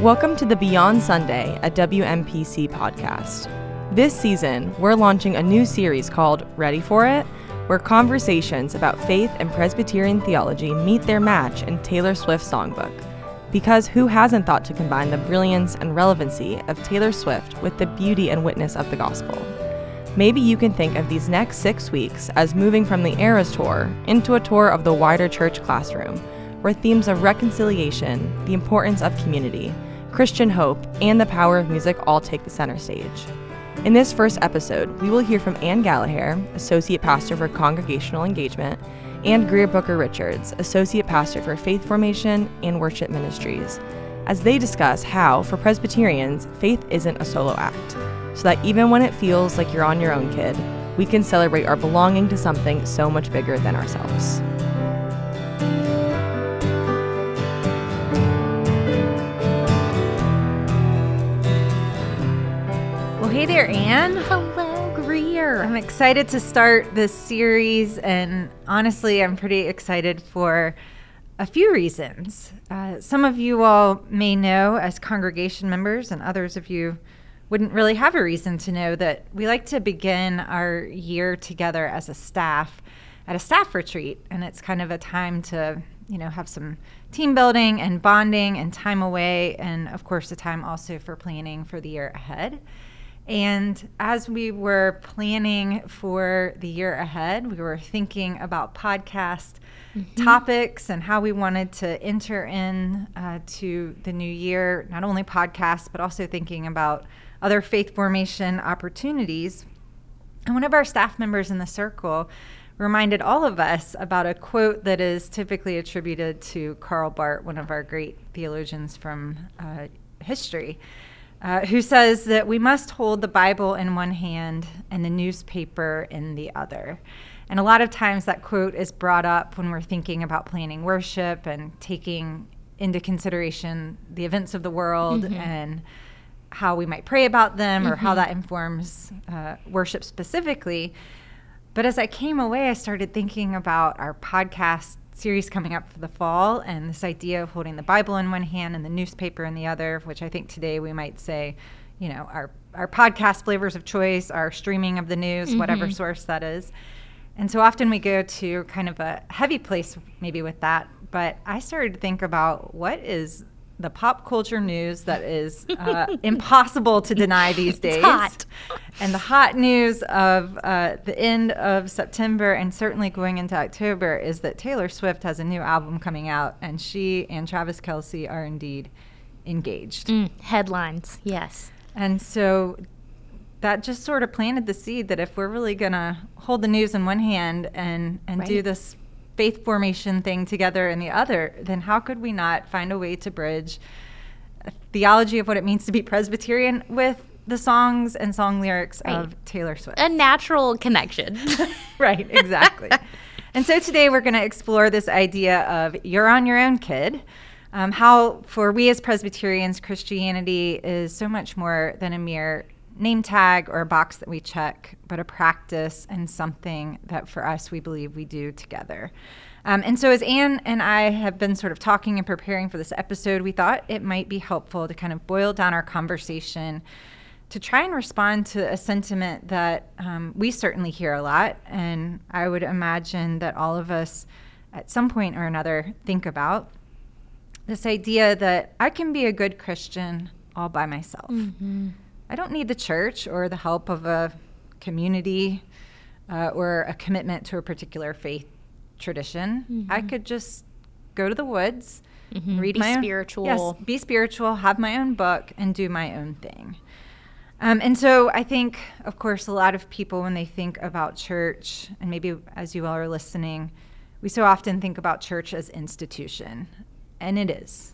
Welcome to the Beyond Sunday, a WMPC podcast. This season, we're launching a new series called Ready for It, where conversations about faith and Presbyterian theology meet their match in Taylor Swift's songbook. Because who hasn't thought to combine the brilliance and relevancy of Taylor Swift with the beauty and witness of the gospel? Maybe you can think of these next 6 weeks as moving from the Eras Tour into a tour of the wider church classroom, where themes of reconciliation, the importance of community, Christian hope, and the power of music all take the center stage. In this first episode, we will hear from Ann Gallagher, Associate Pastor for Congregational Engagement, and Greer Booker Richards, Associate Pastor for Faith Formation and Worship Ministries, as they discuss how, for Presbyterians, faith isn't a solo act, so that even when it feels like you're on your own, kid, we can celebrate our belonging to something so much bigger than ourselves. Hey there, Ann. Hello, Greer. I'm excited to start this series, and honestly, I'm pretty excited for a few reasons. Some of you all may know as congregation members, and others of you wouldn't really have a reason to know, that we like to begin our year together as a staff at a staff retreat, and it's kind of a time to, have some team building and bonding and time away, and of course, a time also for planning for the year ahead. And as we were planning for the year ahead, we were thinking about podcast topics and how we wanted to enter in to the new year, not only podcasts, but also thinking about other faith formation opportunities. And one of our staff members in the circle reminded all of us about a quote that is typically attributed to Karl Barth, one of our great theologians from history, who says that we must hold the Bible in one hand and the newspaper in the other. And a lot of times that quote is brought up when we're thinking about planning worship and taking into consideration the events of the world and how we might pray about them or how that informs worship specifically. But as I came away, I started thinking about our podcast series coming up for the fall, and this idea of holding the Bible in one hand and the newspaper in the other, which I think today we might say, our podcast flavors of choice, our streaming of the news, whatever source that is. And so often we go to kind of a heavy place maybe with that, but I started to think about what is the pop culture news that is impossible to deny these days. It's hot. And the hot news of the end of September and certainly going into October is that Taylor Swift has a new album coming out, and she and Travis Kelce are indeed engaged. Headlines, yes. And so that just sort of planted the seed that if we're really going to hold the news in one hand and Right. do this faith formation thing together in the other, then how could we not find a way to bridge a theology of what it means to be Presbyterian with the songs and song lyrics of Taylor Swift? A natural connection. Right, exactly. And so today we're going to explore this idea of you're on your own, kid. How for we as Presbyterians, Christianity is so much more than a mere name tag or a box that we check, but a practice and something that for us we believe we do together. And so as Ann and I have been sort of talking and preparing for this episode, we thought it might be helpful to kind of boil down our conversation to try and respond to a sentiment that we certainly hear a lot, and I would imagine that all of us at some point or another think about this idea that I can be a good Christian all by myself. I don't need the church or the help of a community or a commitment to a particular faith tradition. I could just go to the woods, read Be spiritual. Be spiritual, have my own book, and do my own thing. And so I think, of course, a lot of people, when they think about church, and maybe as you all are listening, we so often think about church as institution, and it is.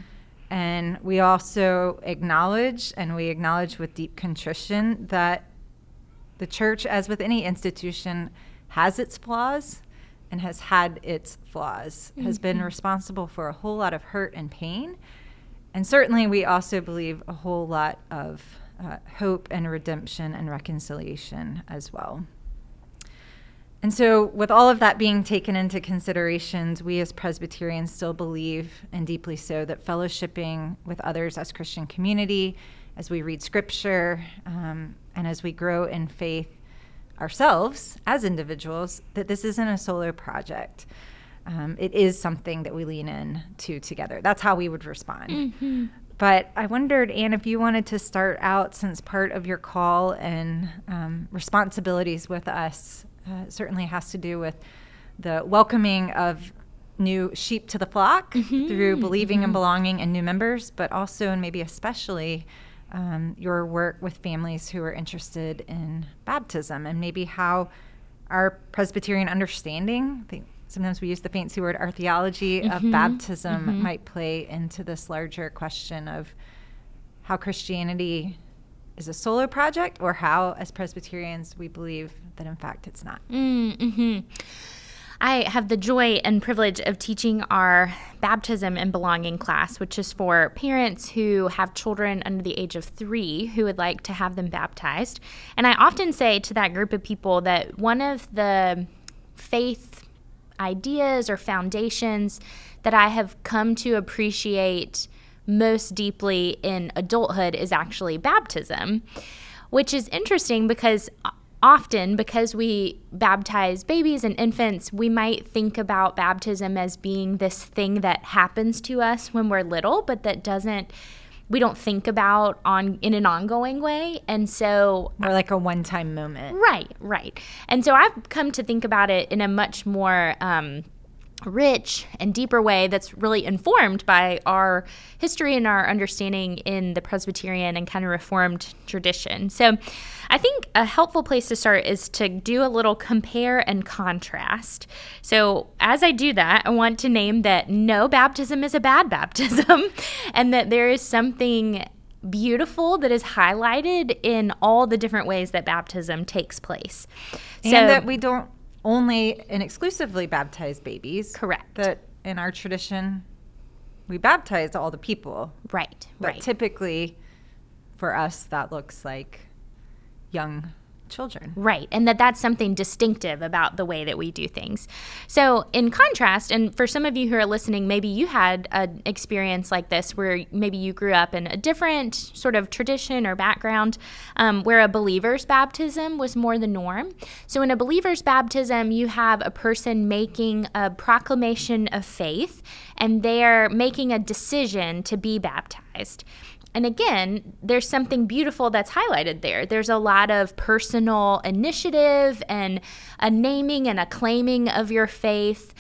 And we also acknowledge, and we acknowledge with deep contrition, that the church, as with any institution, has its flaws and has had its flaws, has been responsible for a whole lot of hurt and pain. And certainly we also believe a whole lot of hope and redemption and reconciliation as well. And so with all of that being taken into considerations, we as Presbyterians still believe, and deeply so, that fellowshipping with others as Christian community, as we read scripture, and as we grow in faith ourselves as individuals, that this isn't a solo project. It is something that we lean in to together. That's how we would respond. Mm-hmm. But I wondered, Anne, if you wanted to start out, since part of your call and responsibilities with us certainly has to do with the welcoming of new sheep to the flock through believing and belonging in new members, but also and maybe especially your work with families who are interested in baptism, and maybe how our Presbyterian understanding, I think sometimes we use the fancy word, our theology of baptism might play into this larger question of how Christianity is a solo project, or how, as Presbyterians, we believe that, in fact, it's not. I have the joy and privilege of teaching our baptism and belonging class, which is for parents who have children under the age of 3 who would like to have them baptized. And I often say to that group of people that one of the faith ideas or foundations that I have come to appreciate most deeply in adulthood is actually baptism, which is interesting because often, because we baptize babies and infants, we might think about baptism as being this thing that happens to us when we're little, but that we don't think about in an ongoing way. And so, or like a one-time moment. Right. And so I've come to think about it in a much more rich and deeper way that's really informed by our history and our understanding in the Presbyterian and kind of Reformed tradition. So I think a helpful place to start is to do a little compare and contrast. So as I do that, I want to name that no baptism is a bad baptism, and that there is something beautiful that is highlighted in all the different ways that baptism takes place. And that we don't only and exclusively baptize babies. Correct. That in our tradition, we baptize all the people. Right. But typically, for us, that looks like young children. Right, and that's something distinctive about the way that we do things. So in contrast, and for some of you who are listening, maybe you had an experience like this where maybe you grew up in a different sort of tradition or background where a believer's baptism was more the norm. So in a believer's baptism, you have a person making a proclamation of faith, and they're making a decision to be baptized. And again, there's something beautiful that's highlighted there. There's a lot of personal initiative and a naming and a claiming of your faith.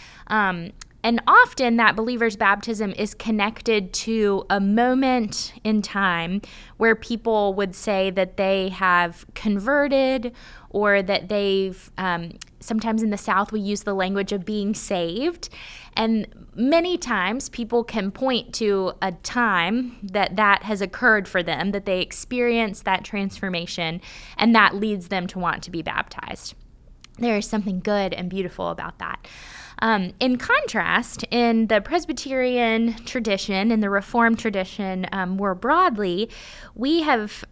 And often that believer's baptism is connected to a moment in time where people would say that they have converted, or that they've, sometimes in the South we use the language of being saved. And many times people can point to a time that has occurred for them, that they experience that transformation, and that leads them to want to be baptized. There is something good and beautiful about that. In contrast, in the Presbyterian tradition, in the Reformed tradition more broadly, we have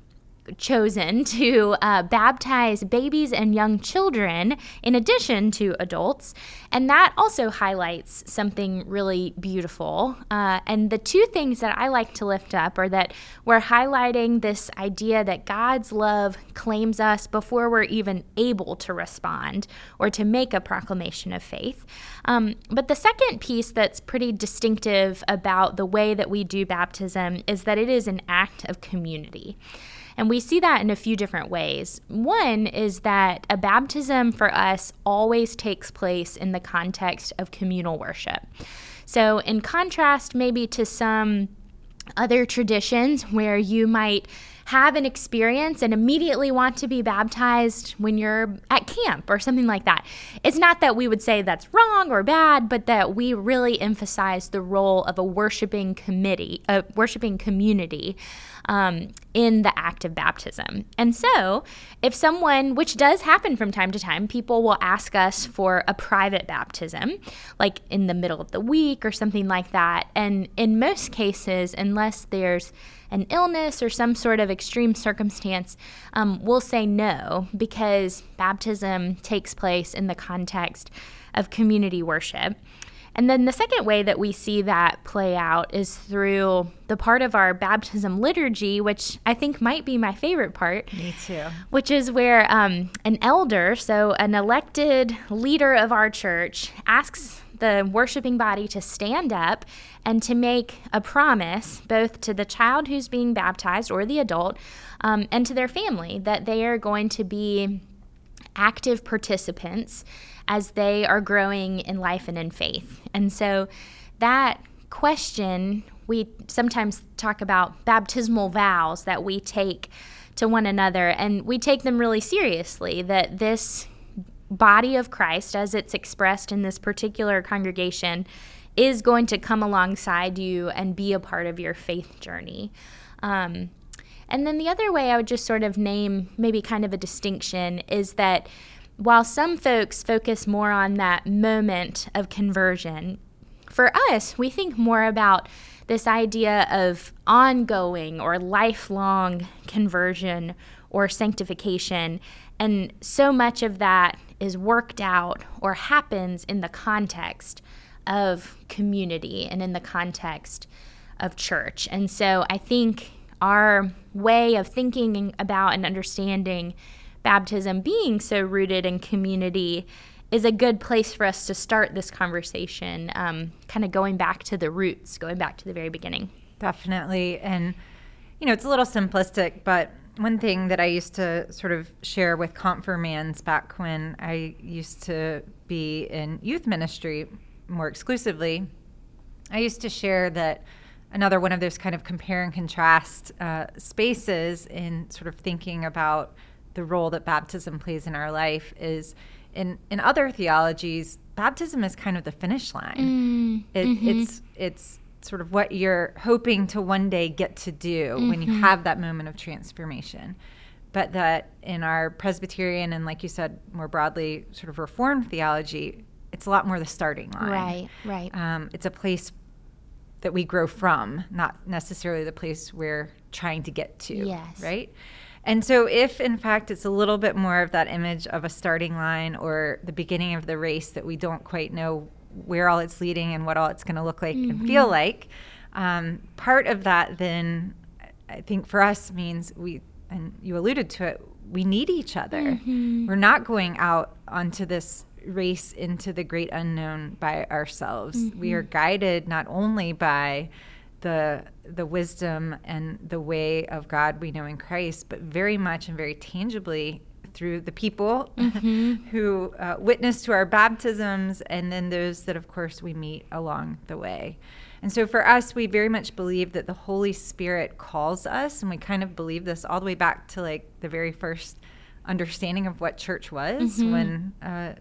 chosen to baptize babies and young children in addition to adults, and that also highlights something really beautiful. And the two things that I like to lift up are that we're highlighting this idea that God's love claims us before we're even able to respond or to make a proclamation of faith. But the second piece that's pretty distinctive about the way that we do baptism is that it is an act of community. And we see that in a few different ways. One is that a baptism for us always takes place in the context of communal worship. So in contrast maybe to some other traditions where you might have an experience and immediately want to be baptized when you're at camp or something like that. It's not that we would say that's wrong or bad, but that we really emphasize the role of a worshiping community. in the act of baptism. And so if someone, which does happen from time to time, people will ask us for a private baptism, like in the middle of the week or something like that. And in most cases, unless there's an illness or some sort of extreme circumstance, we'll say no, because baptism takes place in the context of community worship. And then the second way that we see that play out is through the part of our baptism liturgy, which I think might be my favorite part. Me too. Which is where an elder, so an elected leader of our church, asks the worshiping body to stand up and to make a promise both to the child who's being baptized or the adult and to their family that they are going to be active participants as they are growing in life and in faith. And so that question, we sometimes talk about baptismal vows that we take to one another, and we take them really seriously, that this body of Christ, as it's expressed in this particular congregation, is going to come alongside you and be a part of your faith journey. And then the other way I would just sort of name maybe kind of a distinction is that while some folks focus more on that moment of conversion, for us, we think more about this idea of ongoing or lifelong conversion or sanctification. And so much of that is worked out or happens in the context of community and in the context of church. And so I think our way of thinking about and understanding baptism being so rooted in community is a good place for us to start this conversation, kind of going back to the roots, going back to the very beginning. Definitely. And, it's a little simplistic, but one thing that I used to sort of share with confirmands back when I used to be in youth ministry more exclusively, I used to share that another one of those kind of compare and contrast spaces in sort of thinking about the role that baptism plays in our life is in other theologies, baptism is kind of the finish line. It's sort of what you're hoping to one day get to do when you have that moment of transformation. But that in our Presbyterian and, like you said, more broadly, sort of Reformed theology, it's a lot more the starting line. Right. It's a place that we grow from, not necessarily the place we're trying to get to. Yes. Right? And so if, in fact, it's a little bit more of that image of a starting line or the beginning of the race that we don't quite know where all it's leading and what all it's going to look like and feel like, part of that then, I think for us means and you alluded to it, we need each other. We're not going out onto this race into the great unknown by ourselves. We are guided not only by the wisdom and the way of God we know in Christ, but very much and very tangibly through the people who witness to our baptisms, and then those that, of course, we meet along the way. And so for us, we very much believe that the Holy Spirit calls us, and we kind of believe this all the way back to like the very first understanding of what church was when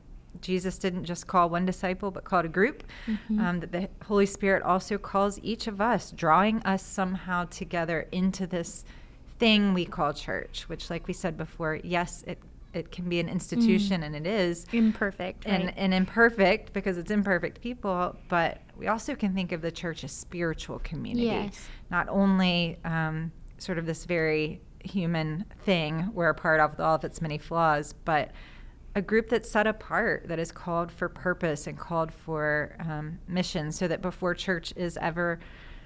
Jesus didn't just call one disciple, but called a group, that the Holy Spirit also calls each of us, drawing us somehow together into this thing we call church, which, like we said before, yes, it can be an institution, and it is. Imperfect, right? And imperfect because it's imperfect people, but we also can think of the church as spiritual community. Yes. Not only sort of this very human thing we're a part of with all of its many flaws, but a group that's set apart, that is called for purpose and called for mission, so that before church is ever,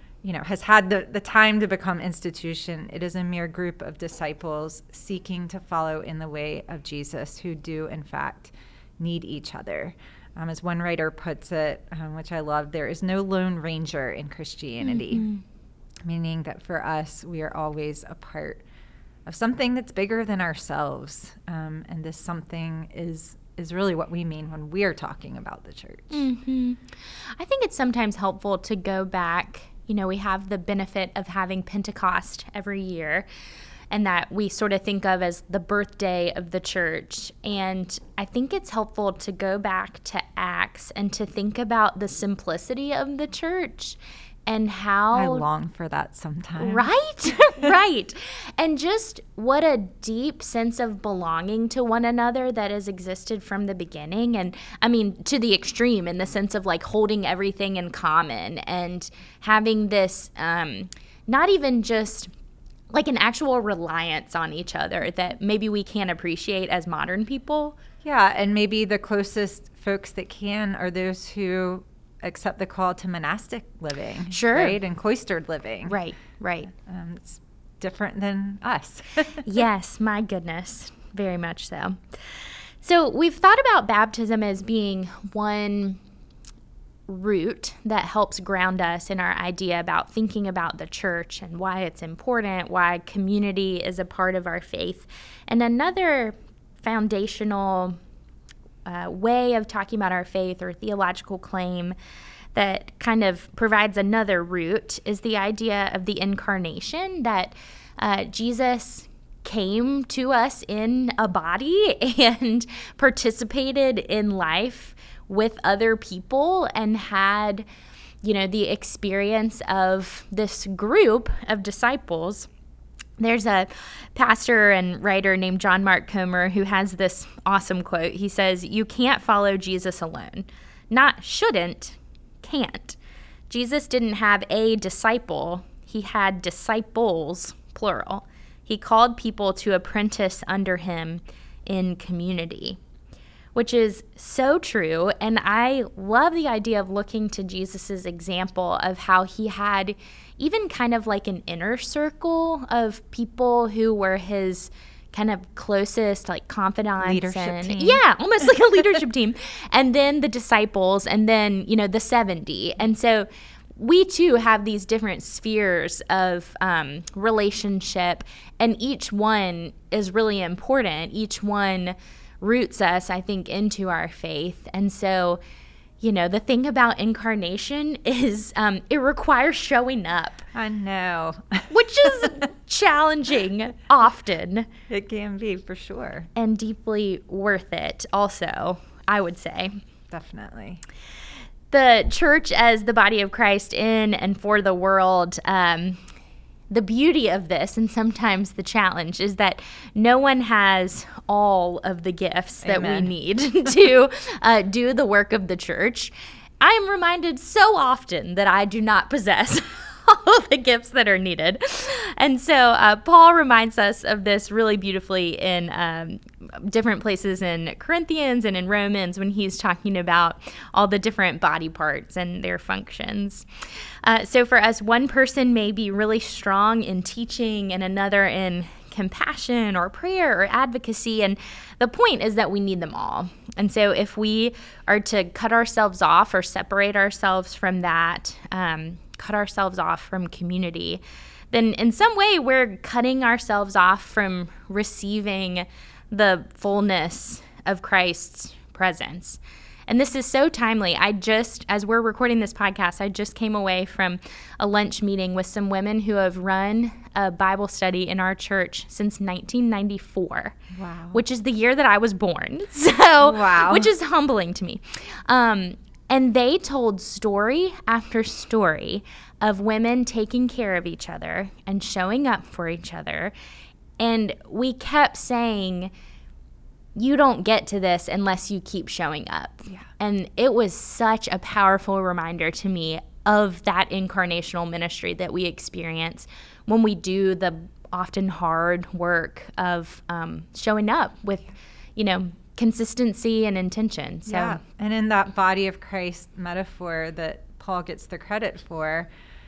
has had the time to become institution, it is a mere group of disciples seeking to follow in the way of Jesus, who do, in fact, need each other. As one writer puts it, which I love, there is no lone ranger in Christianity, meaning that for us, we are always a part of something that's bigger than ourselves. And this something is really what we mean when we are talking about the church. I think it's sometimes helpful to go back. We have the benefit of having Pentecost every year, and that we sort of think of as the birthday of the church. And I think it's helpful to go back to Acts and to think about the simplicity of the church and how I long for that sometimes. Right? Right. And just what a deep sense of belonging to one another that has existed from the beginning. And I mean, to the extreme in the sense of like holding everything in common and having this, not even just like an actual reliance on each other that maybe we can't appreciate as modern people. Yeah. And maybe the closest folks that can are those who accept the call to monastic living. Sure. Right. And cloistered living. Right. It's different than us. Yes, my goodness. Very much so. So we've thought about baptism as being one root that helps ground us in our idea about thinking about the church and why it's important, why community is a part of our faith. And another foundational way of talking about our faith or theological claim that kind of provides another root is the idea of the incarnation, that Jesus came to us in a body and participated in life with other people and had, the experience of this group of disciples. There's a pastor and writer named John Mark Comer who has this awesome quote. He says, "You can't follow Jesus alone. Not shouldn't, can't. Jesus didn't have a disciple. He had disciples, plural. He called people to apprentice under him in community," which is so true. And I love the idea of looking to Jesus's example of how he had even kind of like an inner circle of people who were his kind of closest, like confidants. Leadership team. Yeah, almost like a leadership team. And then the disciples, and then, the 70. And so we too have these different spheres of relationship, and each one is really important. Each one roots us, I think, into our faith. And so, the thing about incarnation is it requires showing up. I know. Which is challenging often. It can be, for sure. And deeply worth it also, I would say. Definitely. The church as the body of Christ in and for the world, the beauty of this, and sometimes the challenge, is that no one has all of the gifts that we need to do the work of the church. I am reminded so often that I do not possess all of the gifts that are needed. And so Paul reminds us of this really beautifully in different places in Corinthians and in Romans when he's talking about all the different body parts and their functions. So for us, one person may be really strong in teaching and another in compassion or prayer or advocacy. And the point is that we need them all. And so if we are to cut ourselves off or separate ourselves from that, cut ourselves off from community, then in some way we're cutting ourselves off from receiving the fullness of Christ's presence. And this is so timely. As we're recording this podcast, I just came away from a lunch meeting with some women who have run a Bible study in our church since 1994. Wow. Which is the year that I was born. So, wow. Which is humbling to me. And they told story after story of women taking care of each other and showing up for each other. And we kept saying, you don't get to this unless you keep showing up. Yeah. And it was such a powerful reminder to me of that incarnational ministry that we experience when we do the often hard work of showing up with, consistency and intention. So. Yeah. And in that body of Christ metaphor that Paul gets the credit for,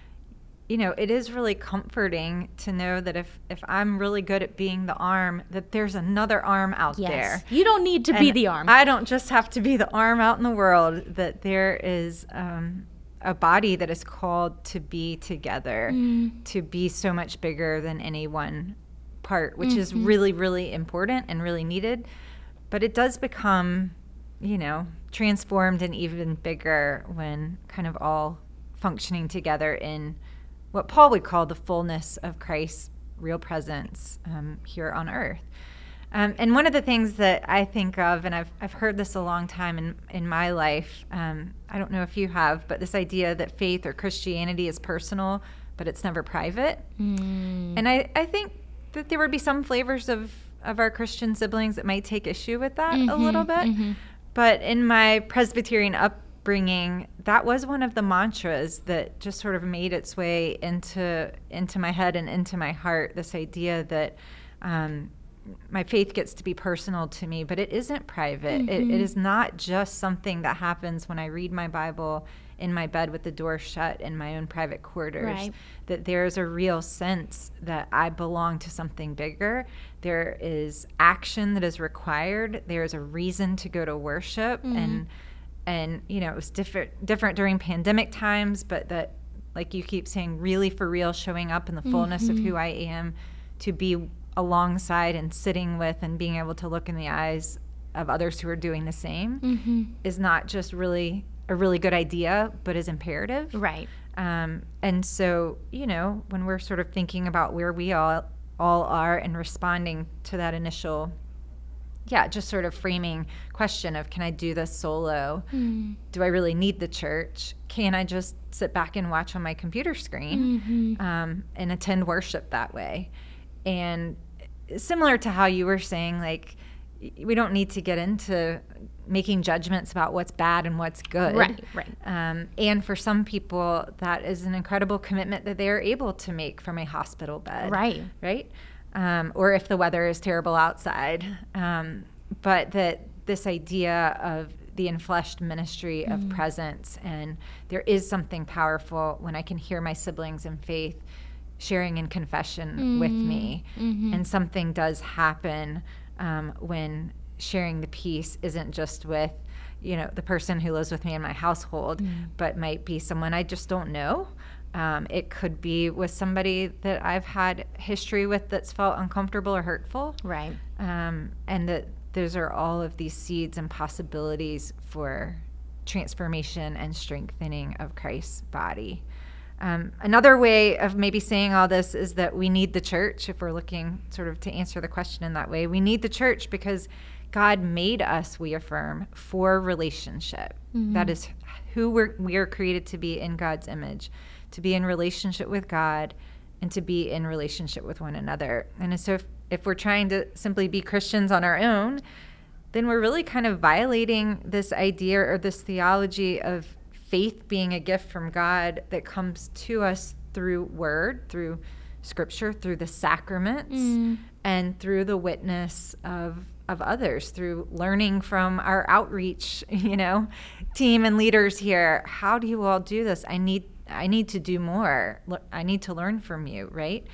it is really comforting to know that if I'm really good at being the arm, that there's another arm out there. You don't need to be the arm. I don't just have to be the arm out in the world, that there is a body that is called to be together, to be so much bigger than any one part, which is really, really important and really needed. But it does become, transformed and even bigger when kind of all functioning together in what Paul would call the fullness of Christ's real presence here on earth. And one of the things that I think of, and I've heard this a long time in my life, I don't know if you have, but this idea that faith or Christianity is personal, but it's never private. And I think that there would be some flavors of our Christian siblings that might take issue with that a little bit. But in my Presbyterian upbringing, that was one of the mantras that just sort of made its way into my head and into my heart, this idea that my faith gets to be personal to me, but it isn't private. It is not just something that happens when I read my Bible in my bed with the door shut in my own private quarters. Right. That there's a real sense that I belong to something bigger. There is action that is required. There's a reason to go to worship. And it was different during pandemic times, but that, like you keep saying, really for real, showing up in the fullness of who I am, to be alongside and sitting with and being able to look in the eyes of others who are doing the same is not just really a really good idea, but is imperative. Right. And so, when we're sort of thinking about where we all are and responding to that initial, just sort of framing question of, can I do this solo? Do I really need the church? Can I just sit back and watch on my computer screen and attend worship that way? And similar to how you were saying, like, we don't need to get into making judgments about what's bad and what's good. Right. And for some people, that is an incredible commitment that they are able to make from a hospital bed. Right. Or if the weather is terrible outside. But that this idea of the enfleshed ministry of presence, and there is something powerful when I can hear my siblings in faith sharing in confession with me. And something does happen when sharing the peace isn't just with, the person who lives with me in my household, but might be someone I just don't know. It could be with somebody that I've had history with that's felt uncomfortable or hurtful. Right. And that those are all of these seeds and possibilities for transformation and strengthening of Christ's body. Another way of maybe saying all this is that we need the church, if we're looking sort of to answer the question in that way. We need the church because God made us, we affirm, for relationship. That is who we are created to be in God's image, to be in relationship with God and to be in relationship with one another. And so if we're trying to simply be Christians on our own, then we're really kind of violating this idea or this theology of faith being a gift from God that comes to us through word, through scripture, through the sacraments, and through the witness of others, through learning from our outreach, team and leaders here. How do you all do this? I need to do more. I need to learn from you, right?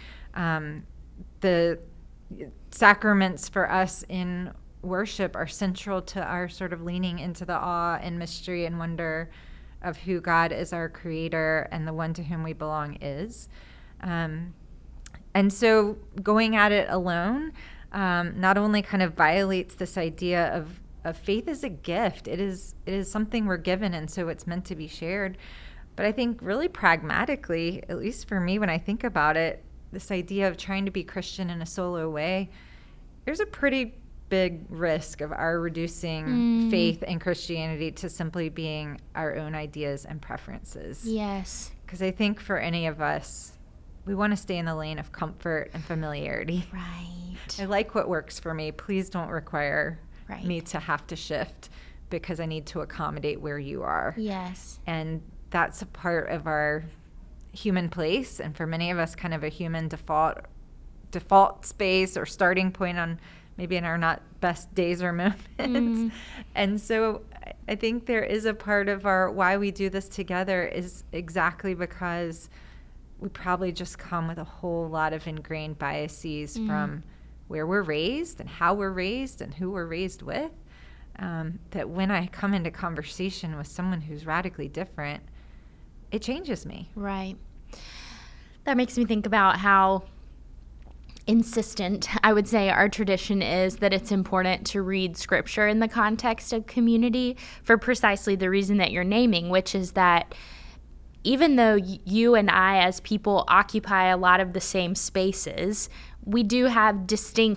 The sacraments for us in worship are central to our sort of leaning into the awe and mystery and wonder of who God is, our creator, and the one to whom we belong is. And so going at it alone not only kind of violates this idea of faith as a gift. It is something we're given, and so it's meant to be shared. But I think really pragmatically, at least for me when I think about it, this idea of trying to be Christian in a solo way, there's a pretty big risk of our reducing faith and Christianity to simply being our own ideas and preferences. Yes. Because I think for any of us, we want to stay in the lane of comfort and familiarity. Right. I like what works for me. Please don't require me to have to shift because I need to accommodate where you are. Yes. And that's a part of our human place, and for many of us kind of a human default space or starting point on maybe in our not best days or moments. And so I think there is a part of our why we do this together is exactly because we probably just come with a whole lot of ingrained biases from where we're raised and how we're raised and who we're raised with, that when I come into conversation with someone who's radically different, it changes me. Right. That makes me think about how insistent, I would say, our tradition is that it's important to read scripture in the context of community for precisely the reason that you're naming, which is that even though you and I as people occupy a lot of the same spaces, we do have distinct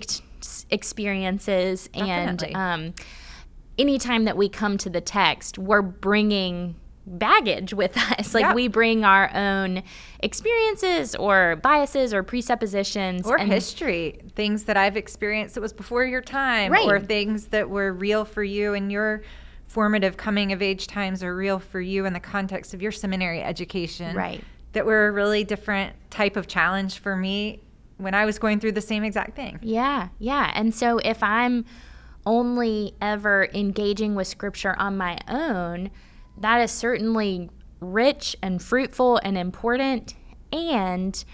experiences. Definitely. And anytime that we come to the text, we're bringing baggage with us. Like, Yeah. we bring our own experiences or biases or presuppositions. Or history, things that I've experienced that was before your time, Right. or things that were real for you in your formative coming of age times, are real for you in the context of your seminary education. Right. That were a really different type of challenge for me when I was going through the same exact thing. Yeah, yeah. And so if I'm only ever engaging with Scripture on my own, that is certainly rich and fruitful and important, and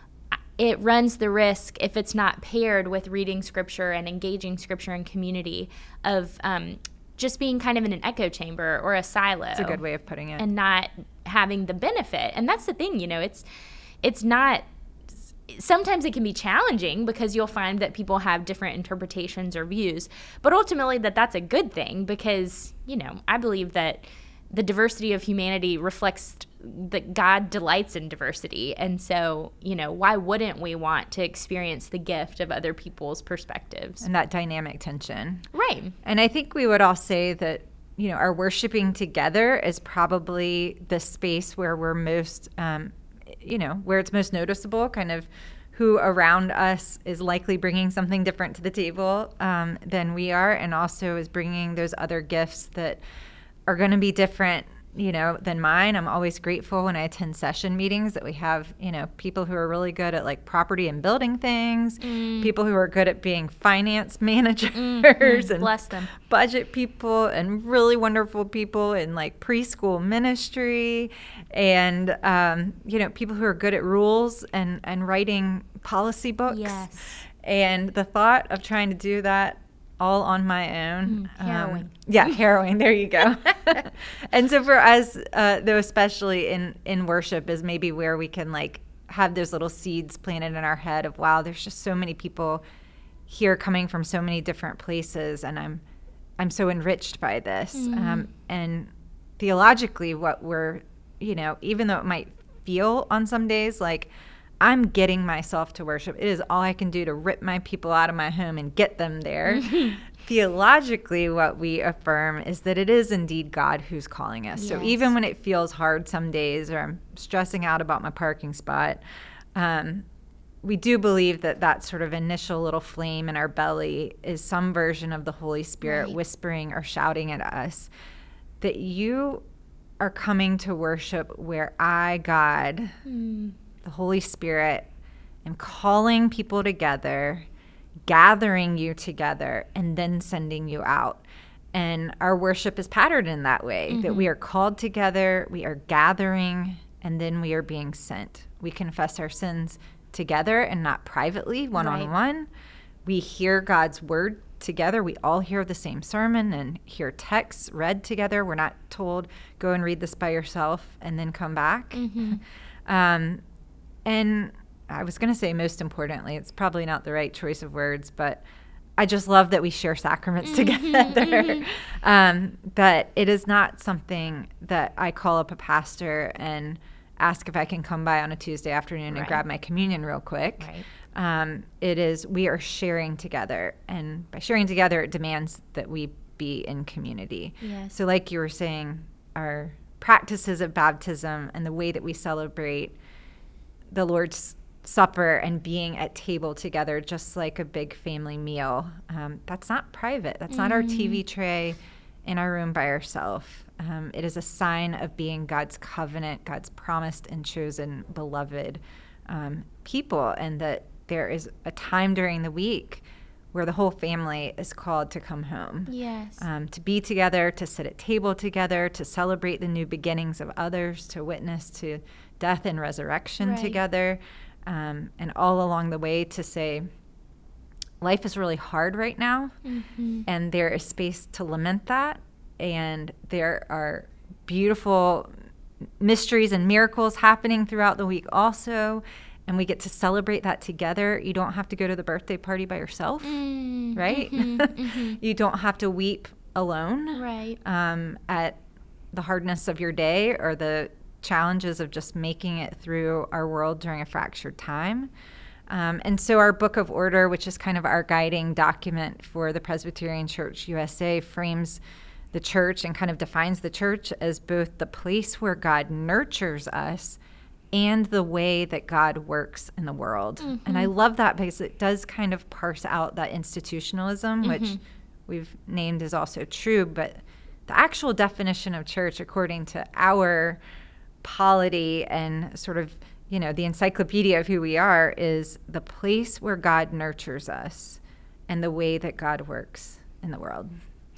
it runs the risk, if it's not paired with reading Scripture and engaging Scripture in community, of just being kind of in an echo chamber or a silo. That's a good way of putting it. And not having the benefit. And that's the thing, it's not, sometimes it can be challenging because you'll find that people have different interpretations or views, but ultimately that's a good thing, because, I believe that the diversity of humanity reflects that God delights in diversity. And so, why wouldn't we want to experience the gift of other people's perspectives? And that dynamic tension. Right. And I think we would all say that, our worshiping together is probably the space where we're most, where it's most noticeable, kind of who around us is likely bringing something different to the table than we are, and also is bringing those other gifts that are going to be different, than mine. I'm always grateful when I attend session meetings that we have, people who are really good at like property and building things, people who are good at being finance managers and Bless them. budget people, and really wonderful people in like preschool ministry, and, people who are good at rules and writing policy books. Yes. And the thought of trying to do that all on my own. Harrowing. Harrowing. There you go. And so for us, though, especially in worship, is maybe where we can like have those little seeds planted in our head of, wow, there's just so many people here coming from so many different places, and I'm so enriched by this. And theologically, what we're, even though it might feel on some days like I'm getting myself to worship, it is all I can do to rip my people out of my home and get them there. Theologically, what we affirm is that it is indeed God who's calling us. Yes. So even when it feels hard some days, or I'm stressing out about my parking spot, we do believe that sort of initial little flame in our belly is some version of the Holy Spirit Right. whispering or shouting at us that you are coming to worship where I, God, the Holy Spirit, am calling people together, gathering you together, and then sending you out. And our worship is patterned in that way, that we are called together, we are gathering, and then we are being sent. We confess our sins together and not privately, one-on-one. We hear God's word together. We all hear the same sermon and hear texts read together. We're not told, go and read this by yourself and then come back. And I was going to say, most importantly, it's probably not the right choice of words, but I just love that we share sacraments together. That it is not something that I call up a pastor and ask if I can come by on a Tuesday afternoon and grab my communion real quick. Right. It is, we are sharing together. And by sharing together, it demands that we be in community. Yes. So like you were saying, our practices of baptism and the way that we celebrate the Lord's Supper and being at table together, just like a big family meal, that's not private. That's not our TV tray in our room by ourselves. It is a sign of being God's covenant, God's promised and chosen beloved people, and that there is a time during the week where the whole family is called to come home. Yes. To be together, to sit at table together, to celebrate the new beginnings of others, to witness to death and resurrection Right. together, and all along the way to say, life is really hard right now, and there is space to lament that, and there are beautiful mysteries and miracles happening throughout the week also, and we get to celebrate that together. You don't have to go to the birthday party by yourself, right? You don't have to weep alone Right. at the hardness of your day or the challenges of just making it through our world during a fractured time. And so our Book of Order, which is kind of our guiding document for the Presbyterian Church USA, frames the church and kind of defines the church as both the place where God nurtures us and the way that God works in the world. Mm-hmm. And I love that because it does kind of parse out that institutionalism, mm-hmm. which we've named is also true, but the actual definition of church, according to our polity and sort of, the encyclopedia of who we are, is the place where God nurtures us and the way that God works in the world.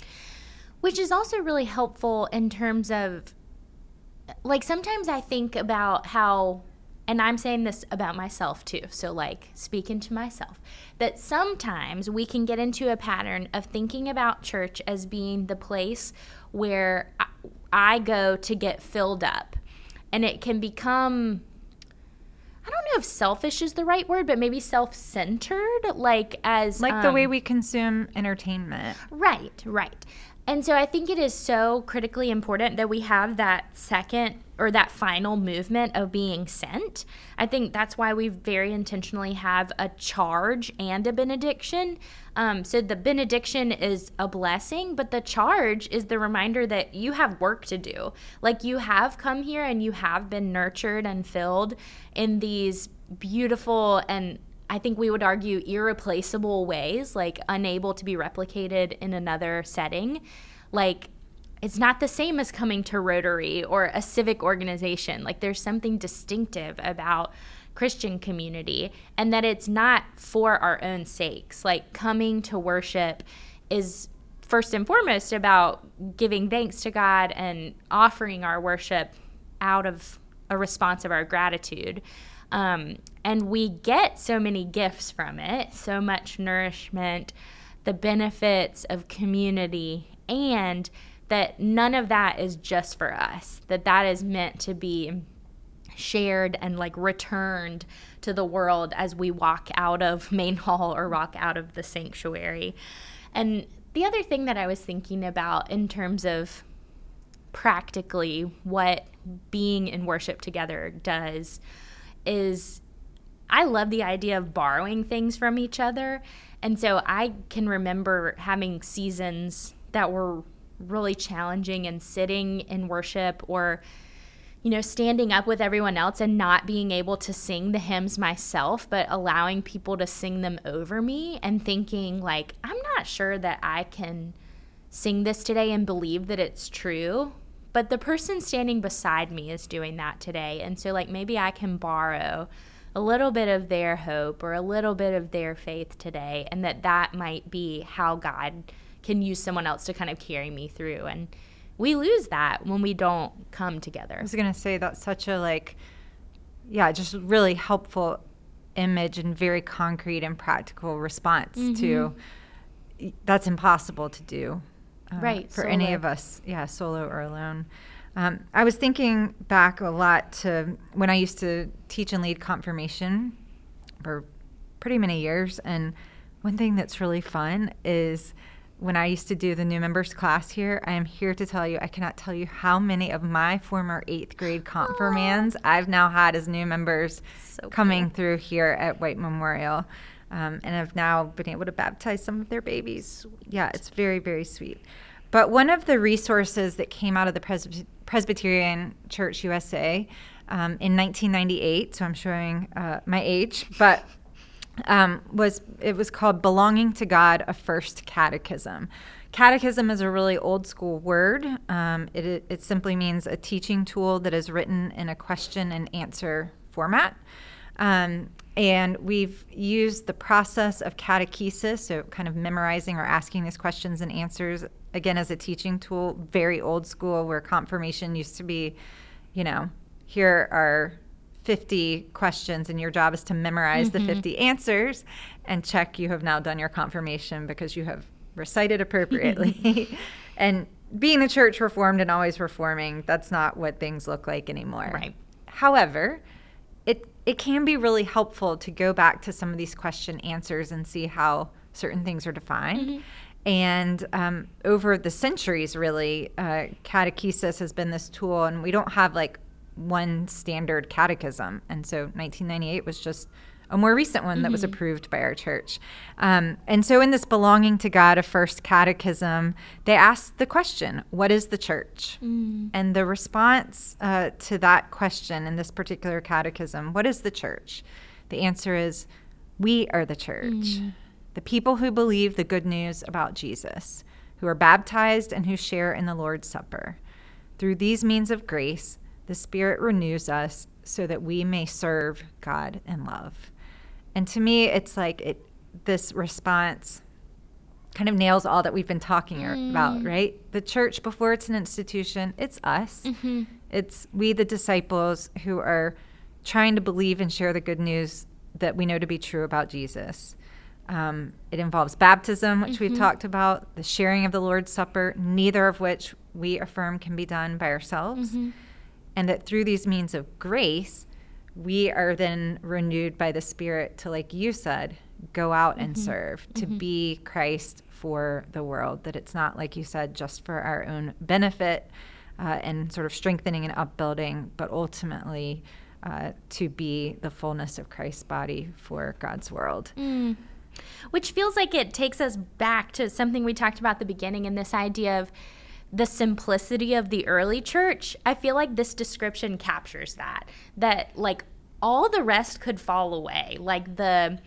Which is also really helpful in terms of, like, sometimes I think about how, and I'm saying this about myself too, so like speaking to myself, that sometimes we can get into a pattern of thinking about church as being the place where I go to get filled up. And it can become, I don't know if selfish is the right word, but maybe self-centered, like the way we consume entertainment. Right. And so I think it is so critically important that we have that second or that final movement of being sent. I think that's why we very intentionally have a charge and a benediction. So the benediction is a blessing, but the charge is the reminder that you have work to do. Like, you have come here and you have been nurtured and filled in these beautiful and, I think we would argue, irreplaceable ways, like unable to be replicated in another setting. Like, it's not the same as coming to Rotary or a civic organization. Like, there's something distinctive about Christian community, and that it's not for our own sakes. Like, coming to worship is first and foremost about giving thanks to God and offering our worship out of a response of our gratitude. And we get so many gifts from it, so much nourishment, the benefits of community, and that none of that is just for us, that is meant to be shared and like returned to the world as we walk out of Main Hall or walk out of the sanctuary. And the other thing that I was thinking about in terms of practically what being in worship together does is I love the idea of borrowing things from each other. And so I can remember having seasons that were really challenging and sitting in worship or, standing up with everyone else and not being able to sing the hymns myself, but allowing people to sing them over me and thinking like, I'm not sure that I can sing this today and believe that it's true. But the person standing beside me is doing that today. And so like maybe I can borrow a little bit of their hope or a little bit of their faith today, and that might be how God can use someone else to kind of carry me through. And we lose that when we don't come together. I was going to say that's such a just really helpful image and very concrete and practical response to that's impossible to do. Right. For any of us, solo or alone. I was thinking back a lot to when I used to teach and lead confirmation for pretty many years. And one thing that's really fun is when I used to do the new members class here, I am here to tell you, I cannot tell you how many of my former 8th grade confirmands I've now had as new members coming through here at White Memorial. And I've now been able to baptize some of their babies. Yeah, it's very, very sweet. But one of the resources that came out of the Presbyterian Church USA in 1998, so I'm showing my age, but it was called Belonging to God, a First Catechism. Catechism is a really old school word. It simply means a teaching tool that is written in a question and answer format. And we've used the process of catechesis, so kind of memorizing or asking these questions and answers, again, as a teaching tool, very old school, where confirmation used to be, here are 50 questions and your job is to memorize the 50 answers and check you have now done your confirmation because you have recited appropriately. And being the church reformed and always reforming, that's not what things look like anymore. Right. However, it can be really helpful to go back to some of these question answers and see how certain things are defined. And over the centuries, really, catechesis has been this tool, and we don't have like one standard catechism. And so 1998 was just a more recent one that was approved by our church. And so in this Belonging to God, a First Catechism, they asked the question, what is the church? And the response to that question in this particular catechism, what is the church? The answer is, we are the church. The people who believe the good news about Jesus, who are baptized and who share in the Lord's Supper. Through these means of grace, the Spirit renews us so that we may serve God in love. And to me, it's like this response kind of nails all that we've been talking about, right? The church, before it's an institution, it's us. It's we, the disciples, who are trying to believe and share the good news that we know to be true about Jesus. It involves baptism, which we've talked about, the sharing of the Lord's Supper, neither of which we affirm can be done by ourselves. And that through these means of grace, we are then renewed by the Spirit to, like you said, go out and serve, to be Christ for the world. That it's not, like you said, just for our own benefit and sort of strengthening and upbuilding, but ultimately to be the fullness of Christ's body for God's world. Which feels like it takes us back to something we talked about at the beginning, and this idea of the simplicity of the early church. I feel like this description captures that like all the rest could fall away, like the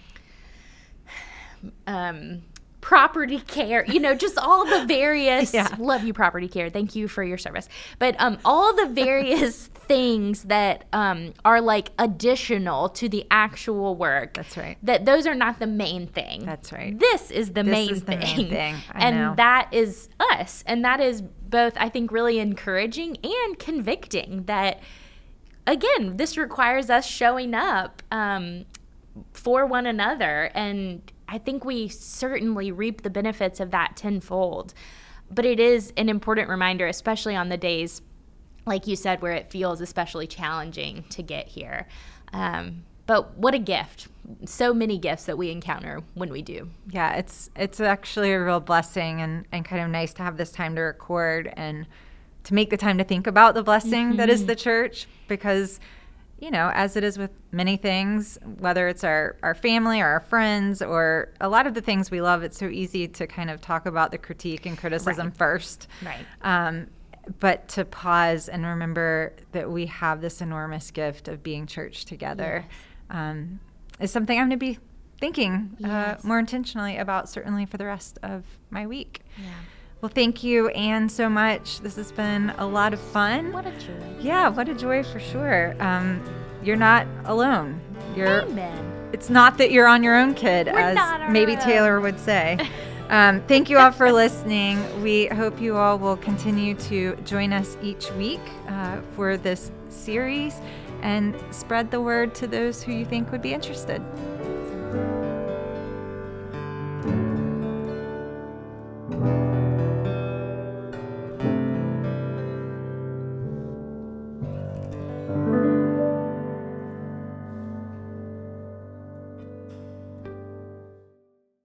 property care, just all the various, love you property care, thank you for your service, but all the various things that are like additional to the actual work. That's right. That those are not the main thing. That's right. This is the main thing. I know. That is us. And that is both, I think, really encouraging and convicting that, again, this requires us showing up for one another. And I think we certainly reap the benefits of that tenfold. But it is an important reminder, especially on the days, like you said, where it feels especially challenging to get here. But what a gift. So many gifts that we encounter when we do. Yeah, it's actually a real blessing and kind of nice to have this time to record and to make the time to think about the blessing that is the church, because as it is with many things, whether it's our family or our friends or a lot of the things we love, it's so easy to kind of talk about the critique and criticism first. Right. But to pause and remember that we have this enormous gift of being church together is something I'm going to be thinking more intentionally about, certainly for the rest of my week. Yeah. Well, thank you, Anne, so much. This has been a lot of fun. What a joy. Yeah, what a joy for sure. You're not alone. Amen. It's not that you're on your own, kid, We're as maybe Taylor would say. Thank you all for listening. We hope you all will continue to join us each week for this series and spread the word to those who you think would be interested.